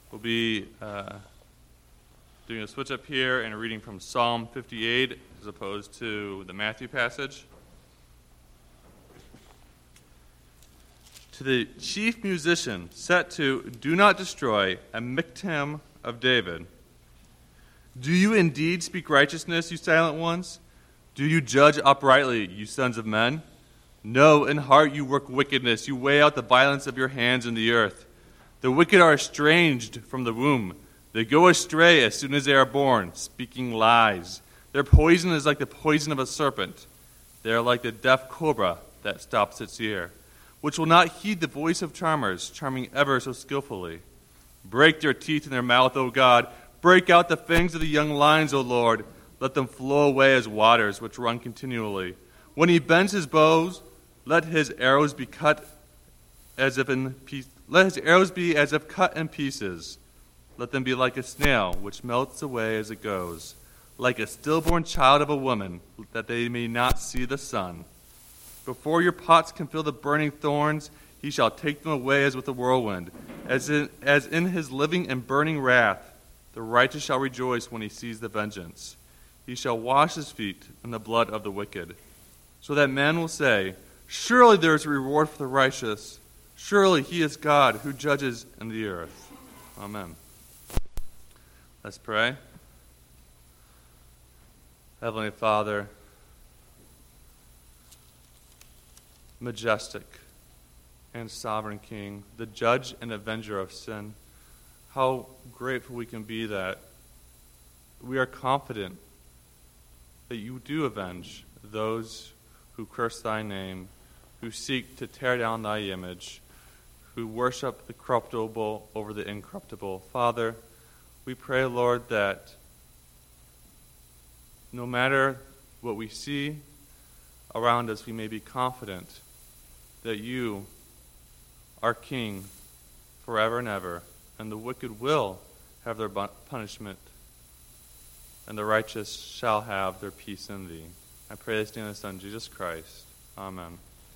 We'll be doing a switch up here and reading from Psalm 58 as opposed to the Matthew passage. To the chief musician set to Do Not Destroy, a miktam of David. Do you indeed speak righteousness, you silent ones? Do you judge uprightly, you sons of men? No, in heart you work wickedness. You weigh out the violence of your hands in the earth. The wicked are estranged from the womb. They go astray as soon as they are born, speaking lies. Their poison is like the poison of a serpent. They are like the deaf cobra that stops its ear, which will not heed the voice of charmers, charming ever so skillfully. Break their teeth in their mouth, O God. Break out the fangs of the young lions, O Lord. Let them flow away as waters which run continually. When he bends his bows, let his arrows be cut as if in pieces. Let his arrows be as if cut in pieces. Let them be like a snail, which melts away as it goes, like a stillborn child of a woman, that they may not see the sun. Before your pots can feel the burning thorns, he shall take them away as with a whirlwind. As in his living and burning wrath, the righteous shall rejoice when he sees the vengeance. He shall wash his feet in the blood of the wicked, so that man will say, Surely there is a reward for the righteous. Surely he is God who judges in the earth. Amen. Let's pray. Heavenly Father, majestic and sovereign King, the judge and avenger of sin, how grateful we can be that we are confident that you do avenge those who curse thy name, who seek to tear down thy image, who worship the corruptible over the incorruptible. Father, we pray, Lord, that no matter what we see around us, we may be confident that you are King forever and ever, and the wicked will have their punishment, and the righteous shall have their peace in thee. I pray this in the Son, Jesus Christ. Amen.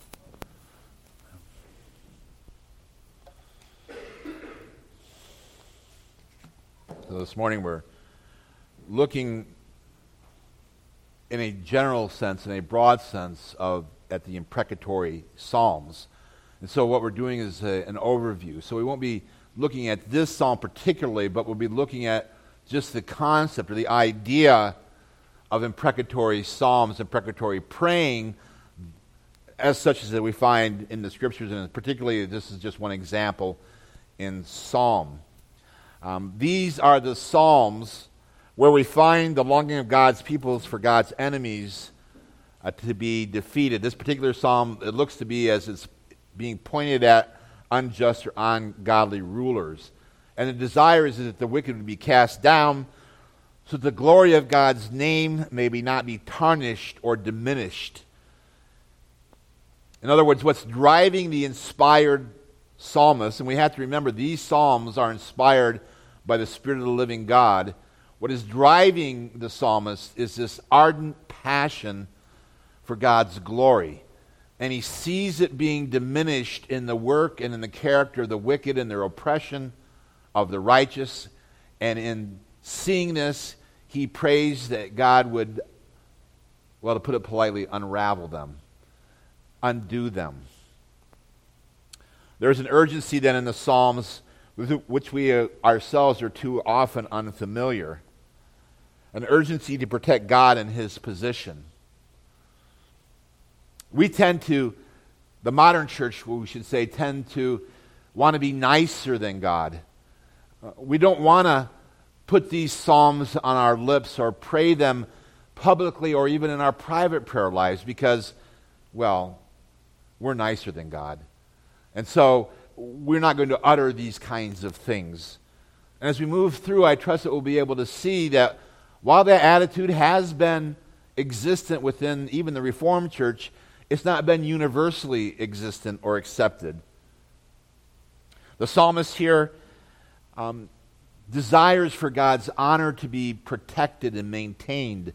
So this morning we're looking in a general sense, in a broad sense, at the imprecatory Psalms. And so what we're doing is an overview. So we won't be looking at this psalm particularly, but we'll be looking at just the concept or the idea of imprecatory Psalms, imprecatory praying, as such as that we find in the Scriptures, and particularly this is just one example in Psalm. These are the Psalms where we find the longing of God's peoples for God's enemies to be defeated. This particular psalm, it looks to be as it's being pointed at unjust or ungodly rulers. And the desire is that the wicked would be cast down so that the glory of God's name may not be tarnished or diminished. In other words, what's driving the inspired psalmist, and we have to remember these psalms are inspired by the Spirit of the living God, what is driving the psalmist is this ardent passion for God's glory. And he sees it being diminished in the work and in the character of the wicked and their oppression of the righteous. And in seeing this, he prays that God would, well, to put it politely, unravel them, undo them. There's an urgency then in the Psalms with which we ourselves are too often unfamiliar. An urgency to protect God and his position. We tend to, the modern church, we should say, tend to want to be nicer than God. We don't want to put these psalms on our lips or pray them publicly or even in our private prayer lives because, well, we're nicer than God. And so we're not going to utter these kinds of things. And as we move through, I trust that we'll be able to see that while that attitude has been existent within even the Reformed Church, it's not been universally existent or accepted. The psalmist here desires for God's honor to be protected and maintained.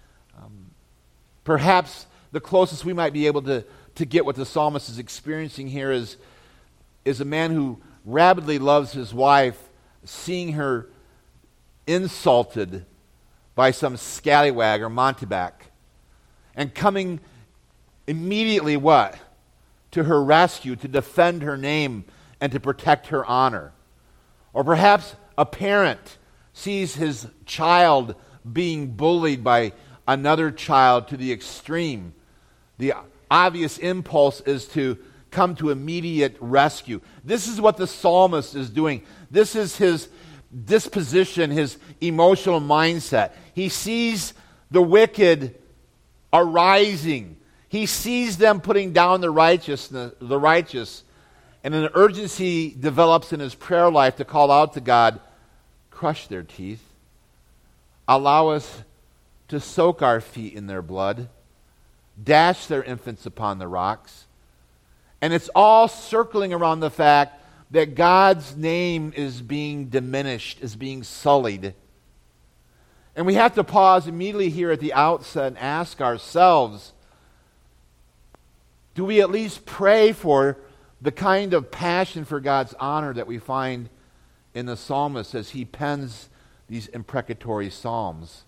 Perhaps the closest we might be able to get what the psalmist is experiencing here is a man who rabidly loves his wife, seeing her insulted by some scallywag or mountebank, and coming immediately what? To her rescue, to defend her name and to protect her honor. Or perhaps a parent sees his child being bullied by another child to the extreme. The obvious impulse is to come to immediate rescue. This is what the psalmist is doing. This is his disposition, his emotional mindset. He sees the wicked arising. He sees them putting down the righteous, and an urgency develops in his prayer life to call out to God, crush their teeth. Allow us to soak our feet in their blood. Dash their infants upon the rocks. And it's all circling around the fact that God's name is being diminished, is being sullied. And we have to pause immediately here at the outset and ask ourselves, do we at least pray for the kind of passion for God's honor that we find in the psalmist as he pens these imprecatory psalms?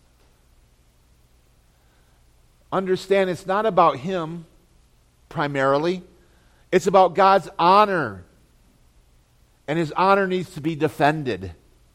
Understand, it's not about him primarily. It's about God's honor. And his honor needs to be defended.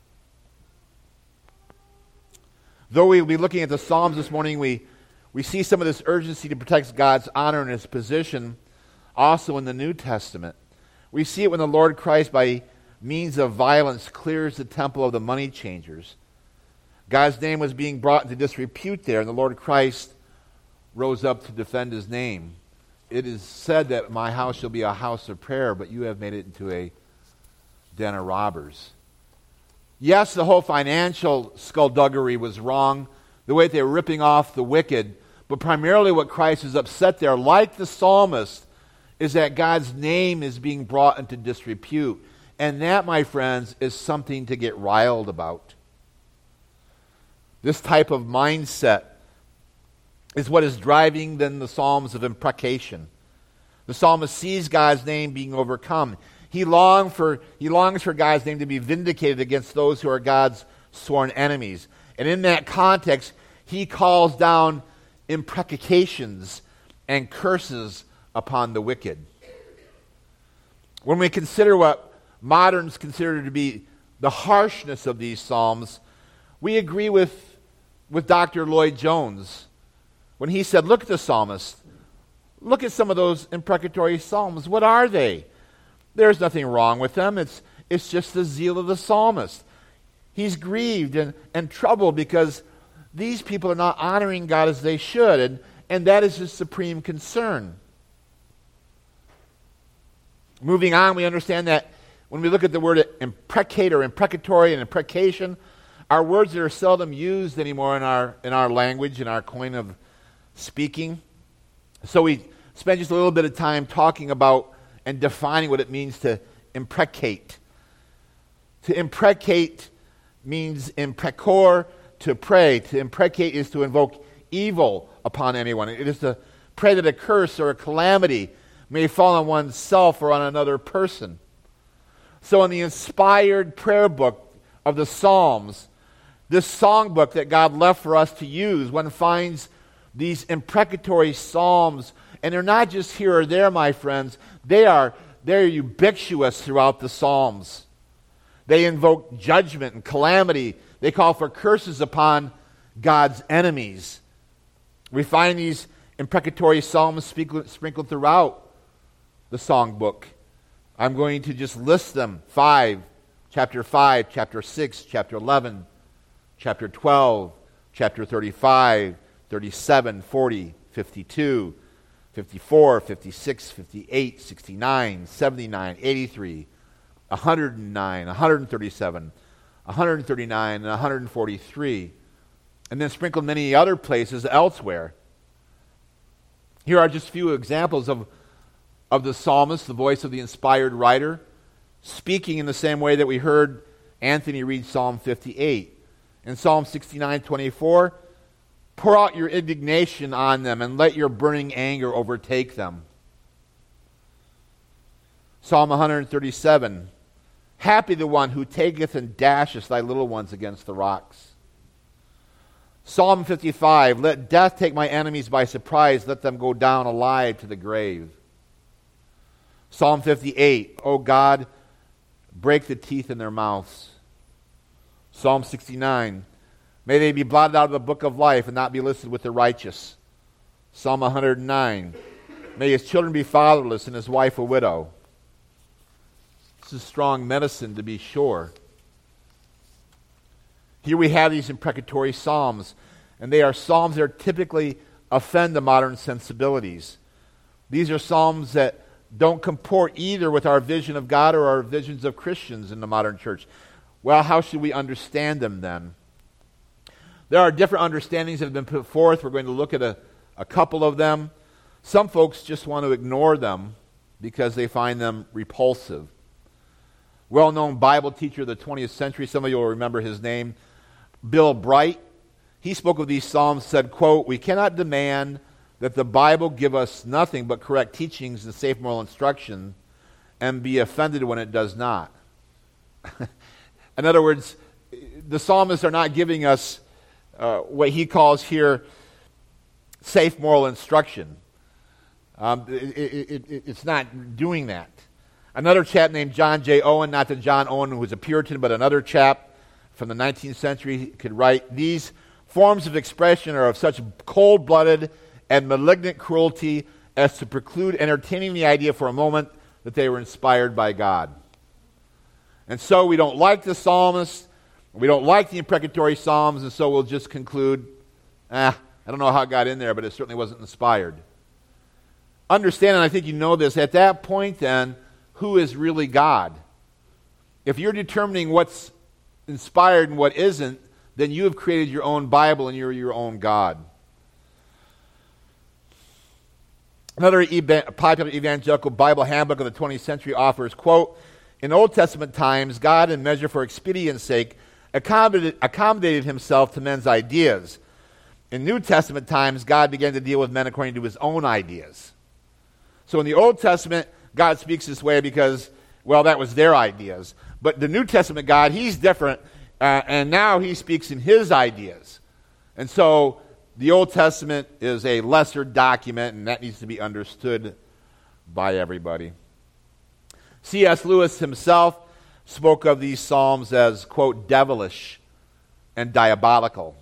Though we'll be looking at the Psalms this morning, we see some of this urgency to protect God's honor and his position also in the New Testament. We see it when the Lord Christ, by means of violence, clears the temple of the money changers. God's name was being brought into disrepute there, and the Lord Christ rose up to defend his name. It is said that my house shall be a house of prayer, but you have made it into a den of robbers. Yes, the whole financial skullduggery was wrong, the way they were ripping off the wicked, but primarily what Christ is upset there, like the psalmist, is that God's name is being brought into disrepute. And that, my friends, is something to get riled about. This type of mindset is what is driving then the Psalms of imprecation. The psalmist sees God's name being overcome. He longs for God's name to be vindicated against those who are God's sworn enemies. And in that context, he calls down imprecations and curses upon the wicked. When we consider what moderns consider to be the harshness of these psalms, we agree with Dr. Lloyd Jones when he said, look at the psalmist. Look at some of those imprecatory psalms. What are they? There's nothing wrong with them. It's just the zeal of the psalmist. He's grieved and troubled because these people are not honoring God as they should, and that is his supreme concern. Moving on, we understand that when we look at the word imprecate or imprecatory and imprecation, are words that are seldom used anymore in our language, in our coin of speaking. So we spend just a little bit of time talking about and defining what it means to imprecate. To imprecate means imprecor, to pray. To imprecate is to invoke evil upon anyone. It is to pray that a curse or a calamity may fall on oneself or on another person. So in the inspired prayer book of the Psalms, this songbook that God left for us to use, one finds these imprecatory psalms, and they're not just here or there, my friends. They're ubiquitous throughout the Psalms. They invoke judgment and calamity. They call for curses upon God's enemies. We find these imprecatory psalms sprinkled throughout the songbook. I'm going to just list them. Chapter 5, chapter 6, chapter 11, chapter 12, chapter 35, 37, 40, 52, 54, 56, 58, 69, 79, 83, 109, 137, 139, and 143. And then sprinkled many other places elsewhere. Here are just a few examples of the psalmist, the voice of the inspired writer, speaking in the same way that we heard Anthony read Psalm 58. In Psalm 69:24, pour out your indignation on them and let your burning anger overtake them. Psalm 137, Happy the one who taketh and dasheth thy little ones against the rocks. Psalm 55, let death take my enemies by surprise, let them go down alive to the grave. Psalm 58, O God, break the teeth in their mouths. Psalm 69, may they be blotted out of the book of life and not be listed with the righteous. Psalm 109, may his children be fatherless and his wife a widow. This is strong medicine, to be sure. Here we have these imprecatory psalms, and they are psalms that typically offend the modern sensibilities. These are psalms that don't comport either with our vision of God or our visions of Christians in the modern church. Well, how should we understand them then? There are different understandings that have been put forth. We're going to look at a couple of them. Some folks just want to ignore them because they find them repulsive. Well-known Bible teacher of the 20th century, some of you will remember his name, Bill Bright. He spoke of these psalms, said, quote, we cannot demand that the Bible give us nothing but correct teachings and safe moral instruction and be offended when it does not. In other words, the psalmists are not giving us what he calls here safe moral instruction. It's not doing that. Another chap named John J. Owen, not the John Owen who was a Puritan, but another chap from the 19th century could write, these forms of expression are of such cold-blooded and malignant cruelty as to preclude entertaining the idea for a moment that they were inspired by God. And so we don't like the psalmist, we don't like the imprecatory psalms, and so we'll just conclude, I don't know how it got in there, but it certainly wasn't inspired. Understand, and I think you know this, at that point then, who is really God? If you're determining what's inspired and what isn't, then you have created your own Bible and you're your own God. Another popular evangelical Bible handbook of the 20th century offers, quote, in Old Testament times, God, in measure for expedience sake, accommodated himself to men's ideas. In New Testament times, God began to deal with men according to his own ideas. So in the Old Testament, God speaks this way because, well, that was their ideas. But the New Testament God, he's different, and now he speaks in his ideas. And so the Old Testament is a lesser document, and that needs to be understood by everybody. C.S. Lewis himself spoke of these psalms as, quote, devilish and diabolical.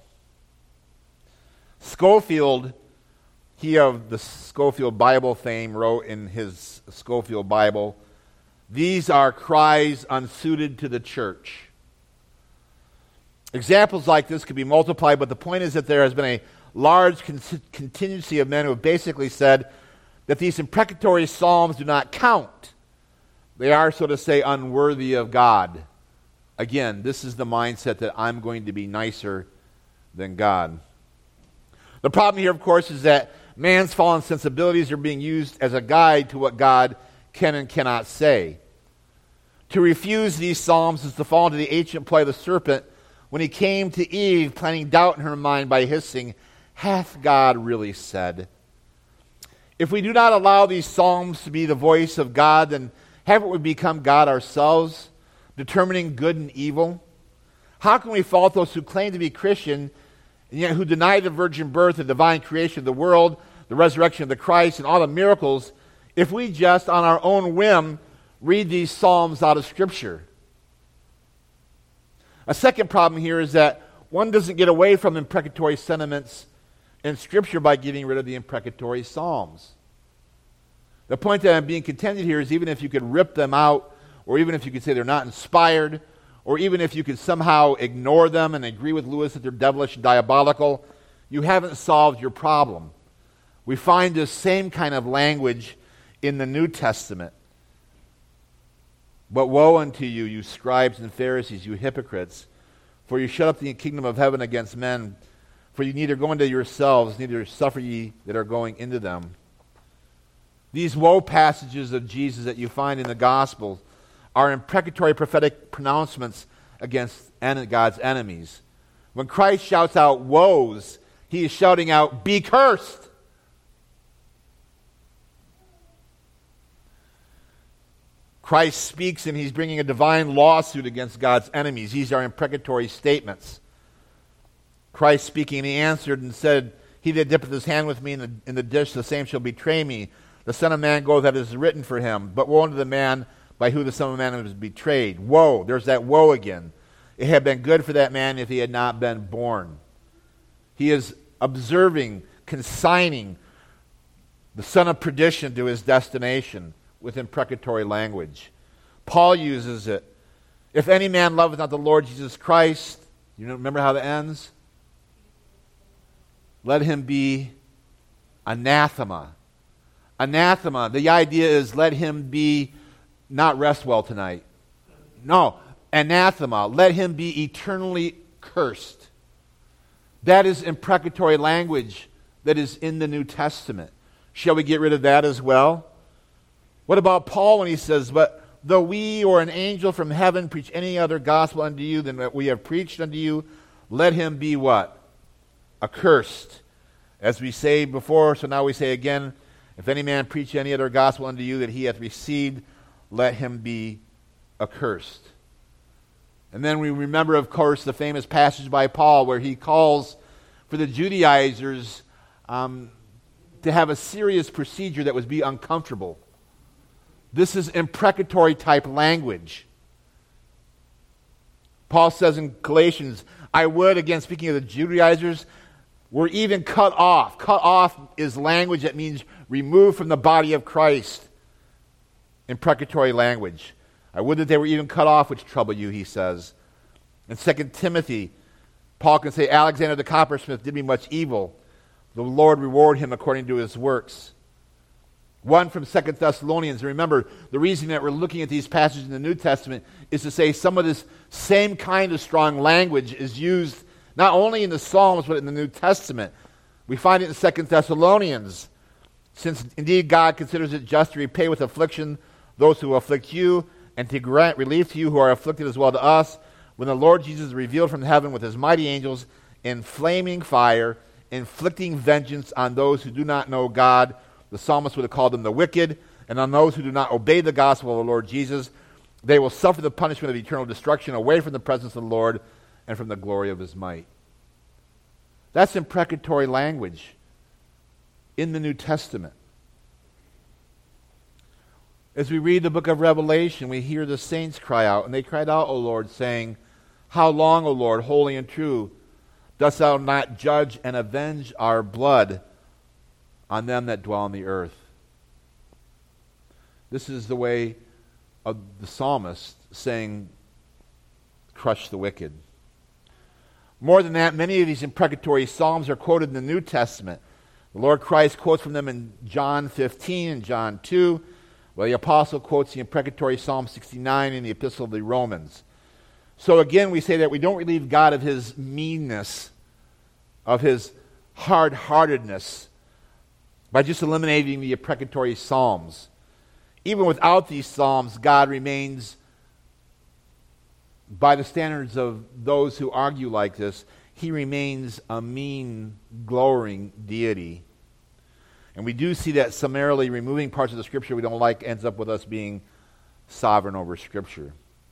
Scofield, he of the Scofield Bible fame, wrote in his Scofield Bible, these are cries unsuited to the church. Examples like this could be multiplied, but the point is that there has been a large contingency of men who have basically said that these imprecatory psalms do not count. They are, so to say, unworthy of God. Again, this is the mindset that I'm going to be nicer than God. The problem here, of course, is that man's fallen sensibilities are being used as a guide to what God can and cannot say. To refuse these psalms is to fall into the ancient play of the serpent when he came to Eve, planting doubt in her mind by hissing, hath God really said? If we do not allow these psalms to be the voice of God, then haven't we become God ourselves, determining good and evil? How can we fault those who claim to be Christian and yet who deny the virgin birth, the divine creation of the world, the resurrection of the Christ, and all the miracles, if we just, on our own whim, read these psalms out of Scripture? A second problem here is that one doesn't get away from imprecatory sentiments in Scripture by getting rid of the imprecatory psalms. The point that I'm being contended here is even if you could rip them out, or even if you could say they're not inspired, or even if you could somehow ignore them and agree with Lewis that they're devilish and diabolical, you haven't solved your problem. We find this same kind of language in the New Testament. But woe unto you, you scribes and Pharisees, you hypocrites, for you shut up the kingdom of heaven against men, for you neither go into yourselves, neither suffer ye that are going into them. These woe passages of Jesus that you find in the Gospels are imprecatory prophetic pronouncements against God's enemies. When Christ shouts out woes, he is shouting out, be cursed. Christ speaks and he's bringing a divine lawsuit against God's enemies. These are imprecatory statements. Christ speaking, and he answered and said, "He that dippeth his hand with me in the dish, the same shall betray me. The Son of Man goeth as it is written for him. But woe unto the man by whom the Son of Man is betrayed." Woe. There's that woe again. It had been good for that man if he had not been born. He is observing, consigning the son of perdition to his destination with imprecatory language. Paul uses it. "If any man loveth not the Lord Jesus Christ," you remember how that ends? "Let him be anathema." Anathema, the idea is let him be not rest well tonight. No, anathema, let him be eternally cursed. That is imprecatory language that is in the New Testament. Shall we get rid of that as well? What about Paul when he says, "But though we or an angel from heaven preach any other gospel unto you than that we have preached unto you, let him be" what? "Accursed." As we say before, so now we say again, "If any man preach any other gospel unto you that he hath received, let him be accursed." And then we remember, of course, the famous passage by Paul where he calls for the Judaizers to have a serious procedure that would be uncomfortable. This is imprecatory type language. Paul says in Galatians, "I would," again speaking of the Judaizers, "were even cut off." Cut off is language that means removed from the body of Christ. Imprecatory language. "I would that they were even cut off which trouble you," he says. In 2 Timothy, Paul can say, "Alexander the coppersmith did me much evil. The Lord reward him according to his works." One from 2 Thessalonians. Remember, the reason that we're looking at these passages in the New Testament is to say some of this same kind of strong language is used not only in the Psalms but in the New Testament. We find it in 2 Thessalonians. "Since indeed God considers it just to repay with affliction those who afflict you, and to grant relief to you who are afflicted as well to us, when the Lord Jesus is revealed from heaven with his mighty angels in flaming fire, inflicting vengeance on those who do not know God." The psalmist would have called them the wicked, "and on those who do not obey the gospel of the Lord Jesus. They will suffer the punishment of eternal destruction away from the presence of the Lord and from the glory of his might." That's imprecatory language in the New Testament. As we read the book of Revelation, we hear the saints cry out, and they cried out, "O Lord, saying, How long, O Lord, holy and true, dost thou not judge and avenge our blood on them that dwell on the earth?" This is the way of the psalmist saying, "Crush the wicked." More than that, many of these imprecatory psalms are quoted in the New Testament. The Lord Christ quotes from them in John 15 and John 2, while the apostle quotes the imprecatory Psalm 69 in the Epistle of the Romans. So again, we say that we don't relieve God of his meanness, of his hard-heartedness, by just eliminating the imprecatory psalms. Even without these psalms, God remains, by the standards of those who argue like this, he remains a mean, glowering deity. And we do see that summarily removing parts of the Scripture we don't like ends up with us being sovereign over Scripture.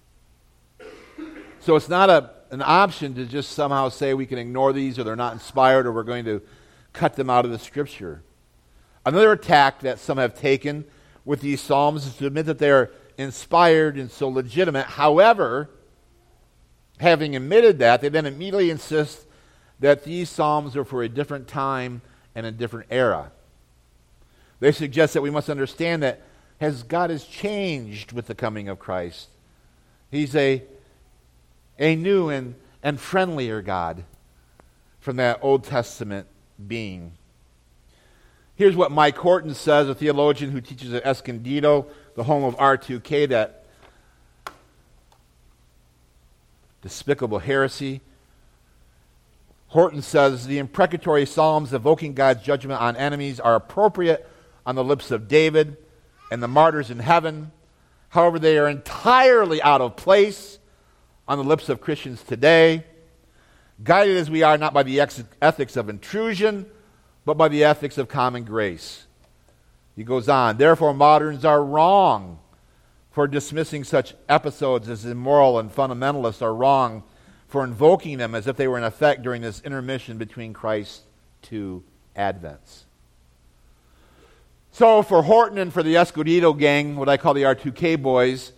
So it's not an option to just somehow say we can ignore these or they're not inspired or we're going to cut them out of the Scripture. Another attack that some have taken with these Psalms is to admit that they're inspired and so legitimate. However, having admitted that, they then immediately insist that these Psalms are for a different time and a different era. They suggest that we must understand that as God has changed with the coming of Christ, he's a new and friendlier God from that Old Testament being. Here's what Mike Horton says, a theologian who teaches at Escondido, the home of R2K, that despicable heresy. Horton says, "The imprecatory psalms evoking God's judgment on enemies are appropriate on the lips of David and the martyrs in heaven. However, they are entirely out of place on the lips of Christians today, guided as we are not by the ethics of intrusion, but by the ethics of common grace." He goes on, "Therefore, moderns are wrong for dismissing such episodes as immoral and fundamentalist are wrong for invoking them as if they were in effect during this intermission between Christ's two advents. So for Horton and for the Escondido gang, what I call the R2K boys,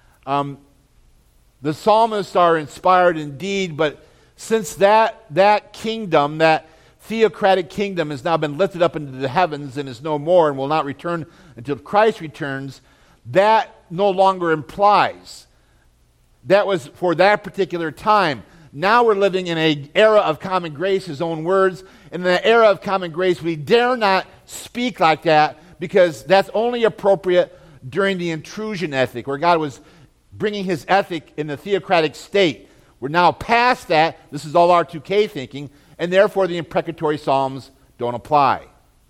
the psalmists are inspired indeed, but since that kingdom, that theocratic kingdom has now been lifted up into the heavens and is no more and will not return until Christ returns, that no longer implies. That was for that particular time. Now we're living in an era of common grace, his own words. In the era of common grace, we dare not speak like that because that's only appropriate during the intrusion ethic, where God was bringing his ethic in the theocratic state. We're now past that. This is all R2K thinking, and therefore the imprecatory psalms don't apply.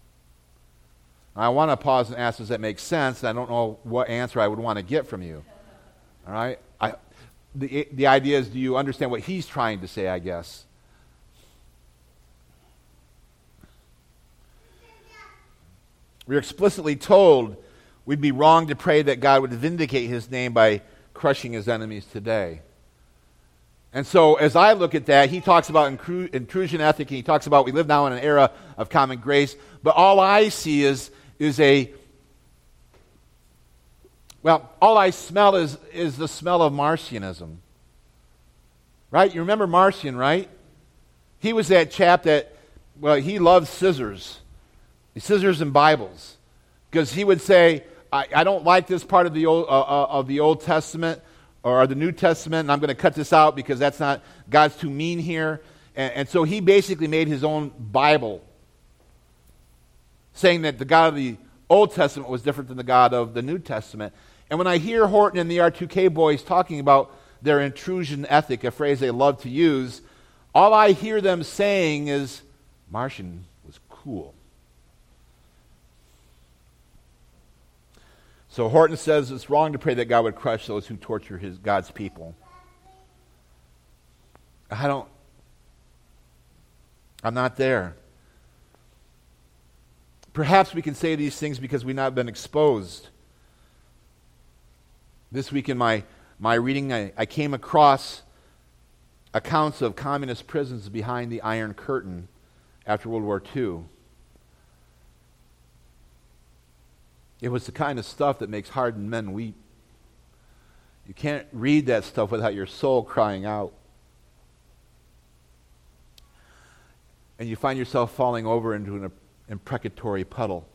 I want to pause and ask, does that make sense? I don't know what answer I would want to get from you. All right? The idea is, do you understand what he's trying to say, I guess? We're explicitly told we'd be wrong to pray that God would vindicate his name by crushing his enemies today. And so as I look at that, he talks about intrusion ethic, and he talks about we live now in an era of common grace, but all I see all I smell is the smell of Marcionism. Right? You remember Marcion, right? He was that chap that, he loved scissors. Scissors and Bibles. Because he would say, I don't like this part of the Old Testament or the New Testament, and I'm going to cut this out because that's not, God's too mean here. And so he basically made his own Bible, saying that the God of the Old Testament was different than the God of the New Testament. And when I hear Horton and the R2K boys talking about their intrusion ethic, a phrase they love to use, all I hear them saying is, Marcion was cool. So Horton says it's wrong to pray that God would crush those who torture God's people. I'm not there. Perhaps we can say these things because we've not been exposed. This week in my reading, I came across accounts of communist prisons behind the Iron Curtain after World War II. It was the kind of stuff that makes hardened men weep. You can't read that stuff without your soul crying out. And you find yourself falling over into an imprecatory puddle.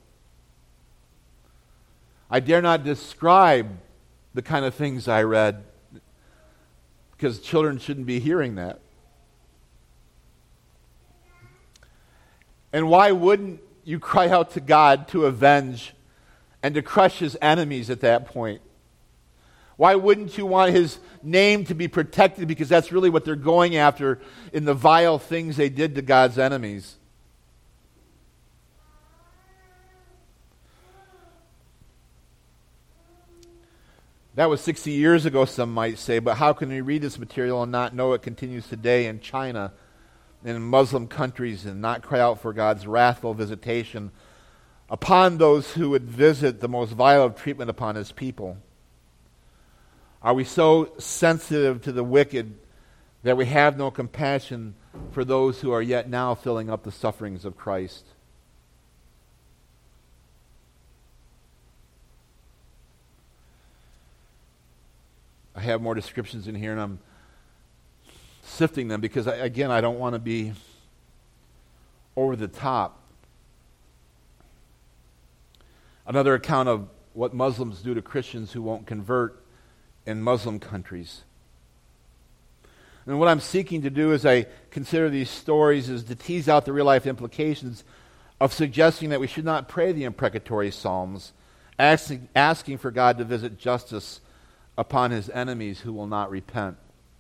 I dare not describe the kind of things I read because children shouldn't be hearing that. And why wouldn't you cry out to God to avenge and to crush his enemies at that point? Why wouldn't you want his name to be protected, because that's really what they're going after in the vile things they did to God's enemies? That was 60 years ago, some might say, but how can we read this material and not know it continues today in China and in Muslim countries and not cry out for God's wrathful visitation upon those who would visit the most vile of treatment upon his people? Are we so sensitive to the wicked that we have no compassion for those who are yet now filling up the sufferings of Christ? I have more descriptions in here, and I'm sifting them because, I don't want to be over the top. Another account of what Muslims do to Christians who won't convert in Muslim countries. And what I'm seeking to do as I consider these stories is to tease out the real-life implications of suggesting that we should not pray the imprecatory psalms, asking for God to visit justice upon his enemies who will not repent.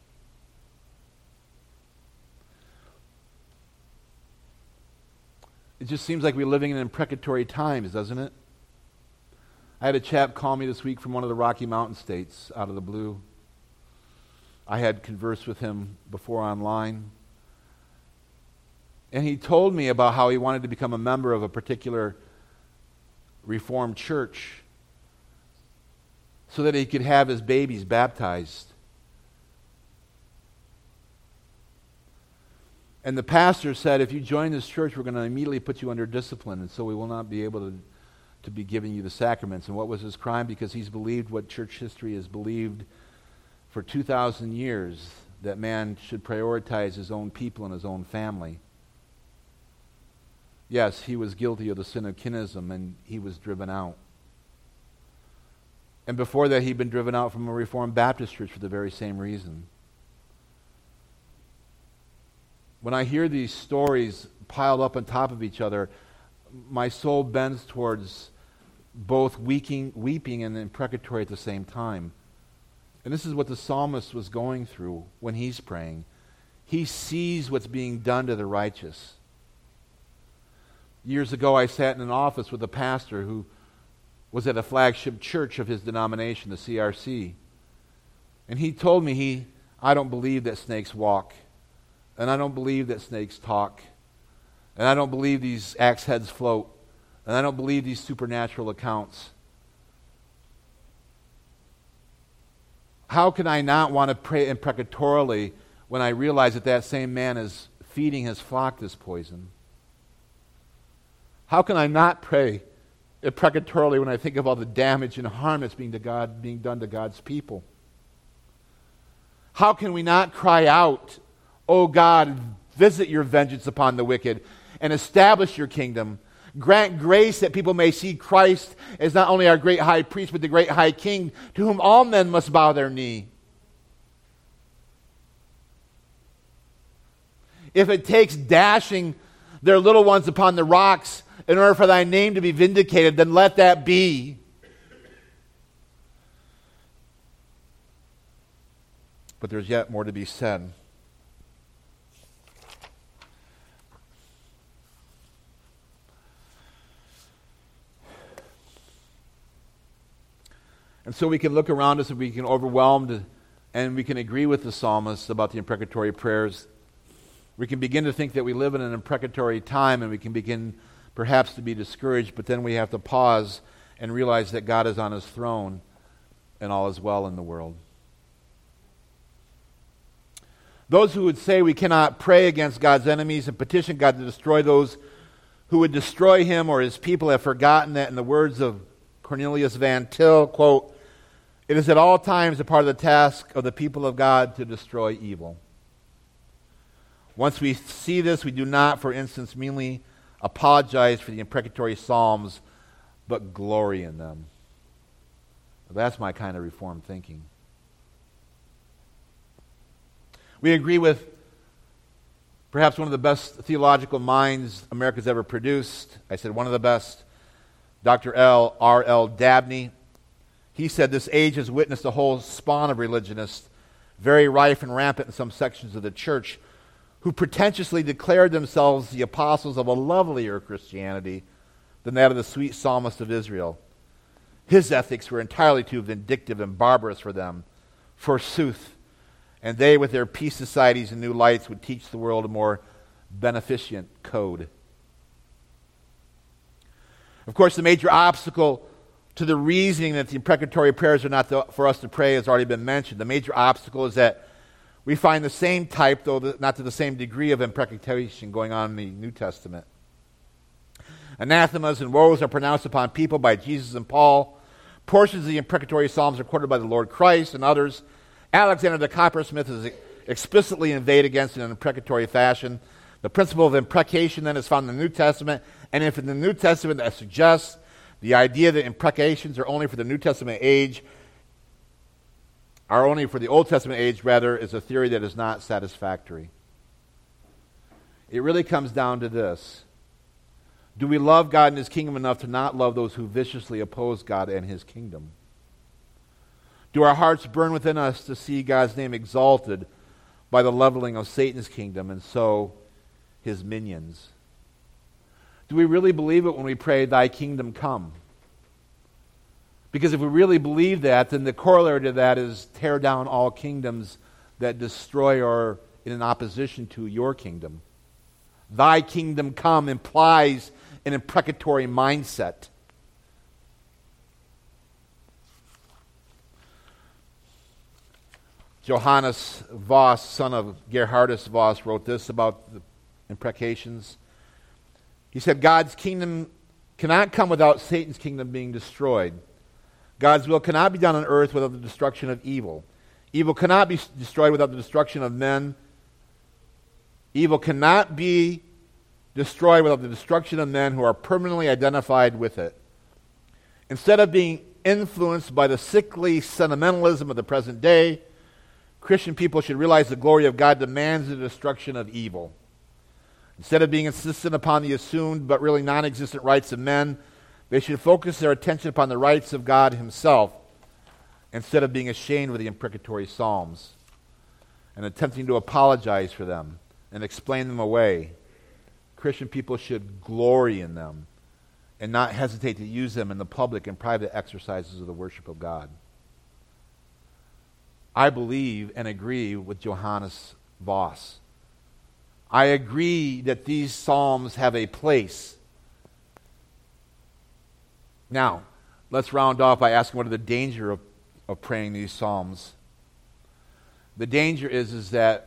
It just seems like we're living in imprecatory times, doesn't it? I had a chap call me this week from one of the Rocky Mountain states out of the blue. I had conversed with him before online. And he told me about how he wanted to become a member of a particular Reformed church. so that he could have his babies baptized. And the pastor said, if you join this church, we're going to immediately put you under discipline, and so we will not be able to be giving you the sacraments. And what was his crime? Because he's believed what church history has believed for 2,000 years, that man should prioritize his own people and his own family. Yes, he was guilty of the sin of kinism, and he was driven out. And before that, he'd been driven out from a Reformed Baptist church for the very same reason. When I hear these stories piled up on top of each other, my soul bends towards both weeping and imprecatory at the same time. And this is what the psalmist was going through when he's praying. He sees what's being done to the righteous. Years ago, I sat in an office with a pastor who was at a flagship church of his denomination, the CRC. And he told me, I don't believe that snakes walk. And I don't believe that snakes talk. And I don't believe these axe heads float. And I don't believe these supernatural accounts. How can I not want to pray imprecatorily when I realize that that same man is feeding his flock this poison? How can I not pray imprecatorily when I think of all the damage and harm that's being done to God's people? How can we not cry out, "O God, visit your vengeance upon the wicked and establish your kingdom. Grant grace that people may see Christ as not only our great high priest, but the great high king to whom all men must bow their knee." If it takes dashing their little ones upon the rocks in order for thy name to be vindicated, then let that be. But there's yet more to be said. And so we can look around us and we can overwhelmed and we can agree with the psalmist about the imprecatory prayers. We can begin to think that we live in an imprecatory time, and we can begin perhaps to be discouraged, but then we have to pause and realize that God is on his throne and all is well in the world. Those who would say we cannot pray against God's enemies and petition God to destroy those who would destroy him or his people have forgotten that, in the words of Cornelius Van Til, quote, "It is at all times a part of the task of the people of God to destroy evil." Once we see this, we do not, for instance, meanly apologize for the imprecatory psalms, but glory in them. That's my kind of Reformed thinking. We agree with perhaps one of the best theological minds America's ever produced. I said one of the best, Dr. R.L. Dabney. He said this age has witnessed a whole spawn of religionists, very rife and rampant in some sections of the church, who pretentiously declared themselves the apostles of a lovelier Christianity than that of the sweet psalmist of Israel. His ethics were entirely too vindictive and barbarous for them, forsooth, and they, with their peace societies and new lights, would teach the world a more beneficent code. Of course, the major obstacle to the reasoning that the imprecatory prayers are not for us to pray has already been mentioned. The major obstacle is that we find the same type, though not to the same degree, of imprecation going on in the New Testament. Anathemas and woes are pronounced upon people by Jesus and Paul. Portions of the imprecatory psalms are quoted by the Lord Christ and others. Alexander the coppersmith is explicitly inveighed against in an imprecatory fashion. The principle of imprecation then is found in the New Testament, and if in the New Testament that suggests the idea that imprecations are only for the New Testament age, are only for the Old Testament age, rather, is a theory that is not satisfactory. It really comes down to this. Do we love God and his kingdom enough to not love those who viciously oppose God and his kingdom? Do our hearts burn within us to see God's name exalted by the leveling of Satan's kingdom and so his minions? Do we really believe it when we pray, "Thy kingdom come"? Because if we really believe that, then the corollary to that is tear down all kingdoms that destroy or are in opposition to your kingdom. Thy kingdom come implies an imprecatory mindset. Johannes Voss, son of Gerhardus Voss, wrote this about the imprecations. He said, God's kingdom cannot come without Satan's kingdom being destroyed. God's will cannot be done on earth without the destruction of evil. Evil cannot be destroyed without the destruction of men. Evil cannot be destroyed without the destruction of men who are permanently identified with it. Instead of being influenced by the sickly sentimentalism of the present day, Christian people should realize the glory of God demands the destruction of evil. Instead of being insistent upon the assumed but really non-existent rights of men, they should focus their attention upon the rights of God himself, instead of being ashamed of the imprecatory psalms and attempting to apologize for them and explain them away. Christian people should glory in them and not hesitate to use them in the public and private exercises of the worship of God. I believe and agree with Johannes Voss. I agree that these psalms have a place. Now, let's round off by asking what are the danger of praying these psalms. The danger is that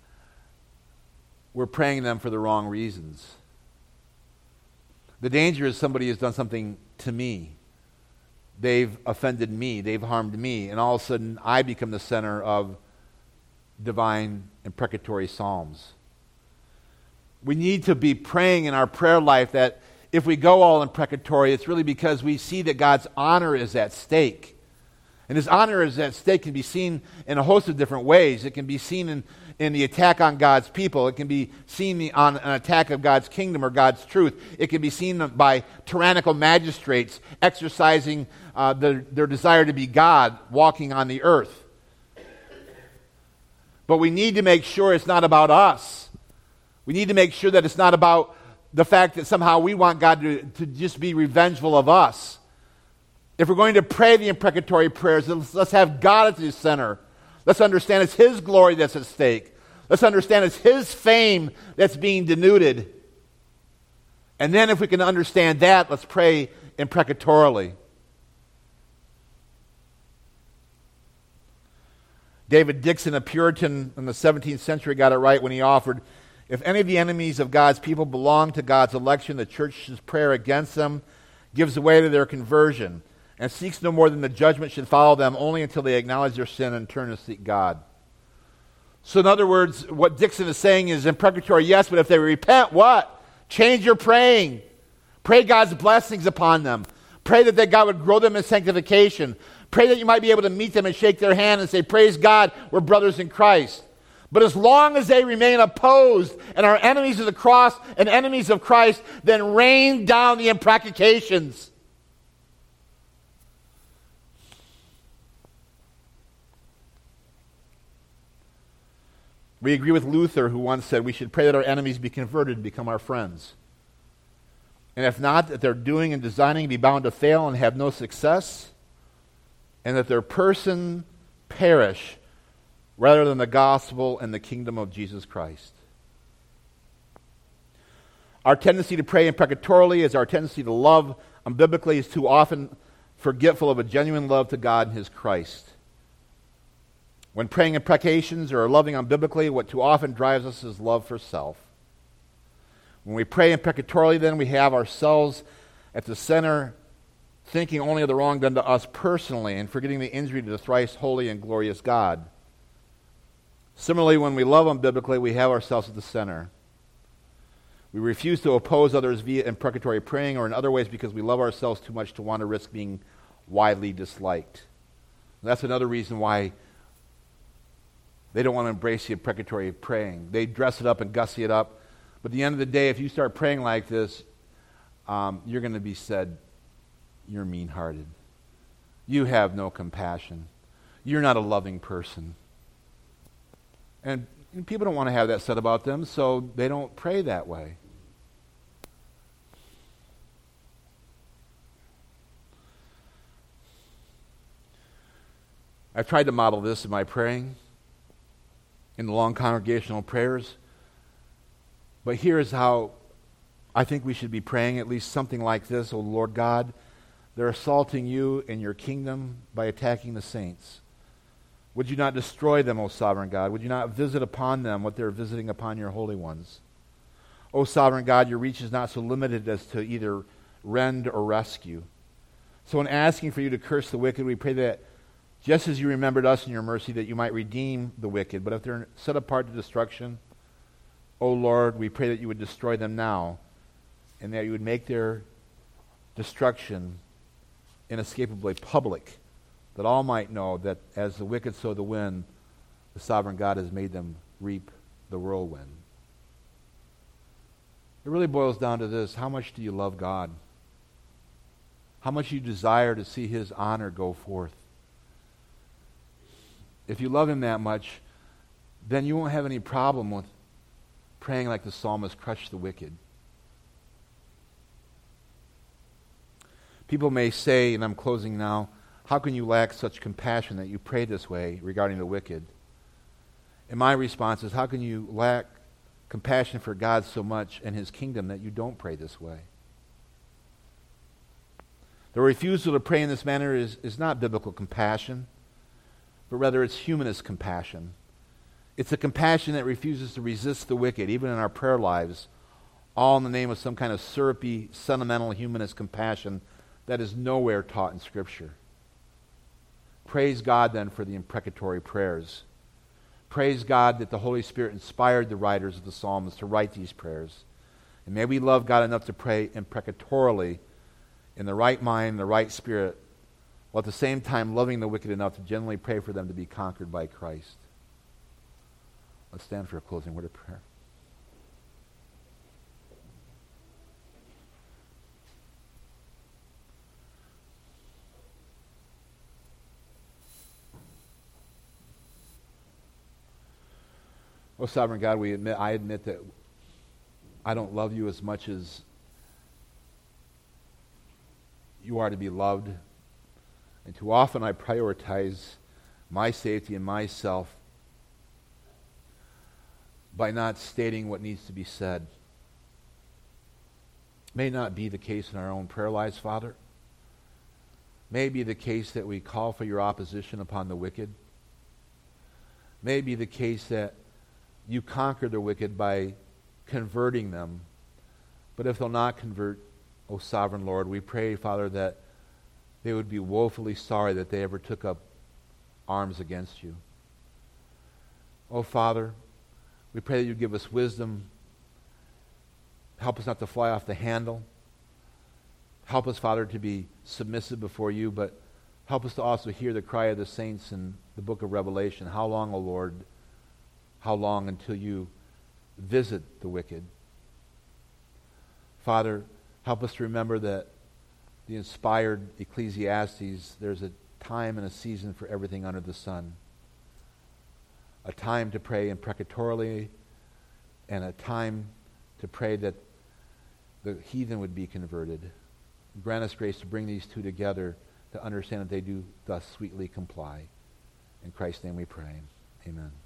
we're praying them for the wrong reasons. The danger is somebody has done something to me. They've offended me. They've harmed me. And all of a sudden, I become the center of divine imprecatory psalms. We need to be praying in our prayer life that if we go all imprecatory, it's really because we see that God's honor is at stake. And his honor is at stake can be seen in a host of different ways. It can be seen in the attack on God's people. It can be seen on an attack of God's kingdom or God's truth. It can be seen by tyrannical magistrates exercising their desire to be God, walking on the earth. But we need to make sure it's not about us. We need to make sure that it's not about the fact that somehow we want God to just be revengeful of us. If we're going to pray the imprecatory prayers, let's have God at the center. Let's understand it's his glory that's at stake. Let's understand it's his fame that's being denuded. And then if we can understand that, let's pray imprecatorily. David Dixon, a Puritan in the 17th century, got it right when he offered, if any of the enemies of God's people belong to God's election, the church's prayer against them gives way to their conversion and seeks no more than the judgment should follow them only until they acknowledge their sin and turn to seek God. So in other words, what Dixon is saying is imprecatory, yes, but if they repent, what? Change your praying. Pray God's blessings upon them. Pray that God would grow them in sanctification. Pray that you might be able to meet them and shake their hand and say, praise God, we're brothers in Christ. But as long as they remain opposed and are enemies of the cross and enemies of Christ, then rain down the imprecations. We agree with Luther, who once said we should pray that our enemies be converted and become our friends. And if not, that their doing and designing be bound to fail and have no success, and that their person perish rather than the gospel and the kingdom of Jesus Christ. Our tendency to pray imprecatorily is our tendency to love unbiblically is too often forgetful of a genuine love to God and his Christ. When praying imprecations or loving unbiblically, what too often drives us is love for self. When we pray imprecatorily, then we have ourselves at the center, thinking only of the wrong done to us personally and forgetting the injury to the thrice holy and glorious God. Similarly, when we love unbiblically, we have ourselves at the center. We refuse to oppose others via imprecatory praying or in other ways because we love ourselves too much to want to risk being widely disliked. And that's another reason why they don't want to embrace the imprecatory praying. They dress it up and gussy it up. But at the end of the day, if you start praying like this, you're going to be said, you're mean-hearted. You have no compassion. You're not a loving person. And people don't want to have that said about them, so they don't pray that way. I've tried to model this in my praying, in the long congregational prayers. But here's how I think we should be praying, at least something like this. O Lord God, they're assaulting you and your kingdom by attacking the saints. Would you not destroy them, O sovereign God? Would you not visit upon them what they're visiting upon your holy ones? O sovereign God, your reach is not so limited as to either rend or rescue. So in asking for you to curse the wicked, we pray that just as you remembered us in your mercy, that you might redeem the wicked. But if they're set apart to destruction, O Lord, we pray that you would destroy them now, and that you would make their destruction inescapably public, that all might know that as the wicked sow the wind, the sovereign God has made them reap the whirlwind. It really boils down to this: how much do you love God? How much you desire to see his honor go forth? If you love him that much, then you won't have any problem with praying like the psalmist, crush the wicked. People may say, and I'm closing now, how can you lack such compassion that you pray this way regarding the wicked? And my response is, how can you lack compassion for God so much and his kingdom that you don't pray this way? The refusal to pray in this manner is not biblical compassion, but rather it's humanist compassion. It's a compassion that refuses to resist the wicked, even in our prayer lives, all in the name of some kind of syrupy, sentimental humanist compassion that is nowhere taught in Scripture. Praise God, then, for the imprecatory prayers. Praise God that the Holy Spirit inspired the writers of the Psalms to write these prayers. And may we love God enough to pray imprecatorily in the right mind, the right spirit, while at the same time loving the wicked enough to genuinely pray for them to be conquered by Christ. Let's stand for a closing word of prayer. Oh, sovereign God, I admit that I don't love you as much as you are to be loved. And too often I prioritize my safety and myself by not stating what needs to be said. May not be the case in our own prayer lives, Father. May it be the case that we call for your opposition upon the wicked. May it be the case that you conquer the wicked by converting them. But if they'll not convert, O sovereign Lord, we pray, Father, that they would be woefully sorry that they ever took up arms against you. O Father, we pray that you give us wisdom. Help us not to fly off the handle. Help us, Father, to be submissive before you, but help us to also hear the cry of the saints in the book of Revelation. How long, O Lord? How long until you visit the wicked? Father, help us to remember that the inspired Ecclesiastes, there's a time and a season for everything under the sun. A time to pray imprecatorily, and a time to pray that the heathen would be converted. Grant us grace to bring these two together to understand that they do thus sweetly comply. In Christ's name we pray. Amen.